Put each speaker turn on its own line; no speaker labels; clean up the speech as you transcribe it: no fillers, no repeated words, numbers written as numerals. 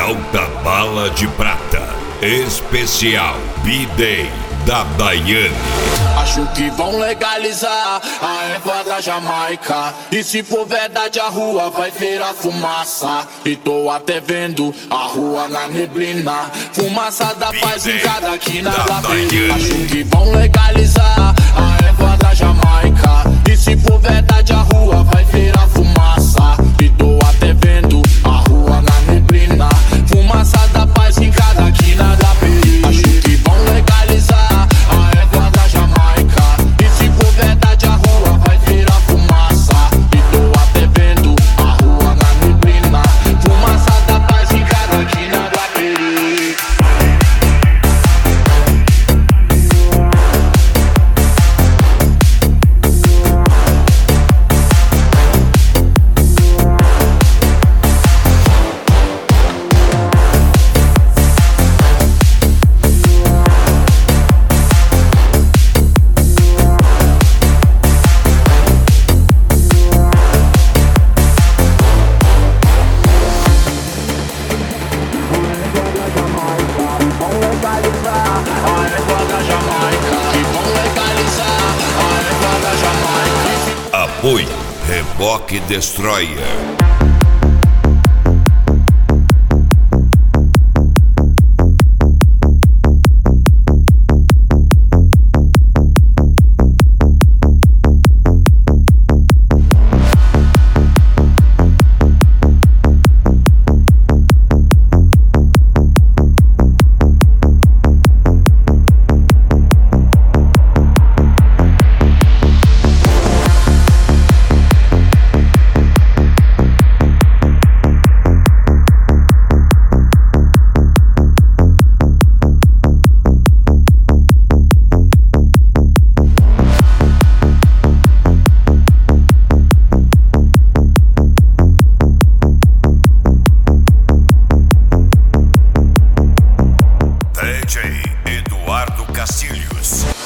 Alta Bala de Prata, especial B-Day da Daiane.
Acho que vão legalizar a erva da Jamaica, e se for verdade a rua vai virar fumaça. E tô até vendo a rua na neblina, fumaça da paz em cada quina da Daiane. Acho que vão legalizar a erva da Jamaica, e se for verdade a rua vai virar fumaça. E tô até vendo a rua na neblina, fumaça da paz em cada quina da periferia. Acho que vão legalizar a erva da Jamaica, e se for verdade a rua vai virar fumaça. E tô até vendo a rua na neblina, fumaça da paz em cada quina da periferia.
Apoio Reboque Destroyer. DJ Eduardo Castilhos.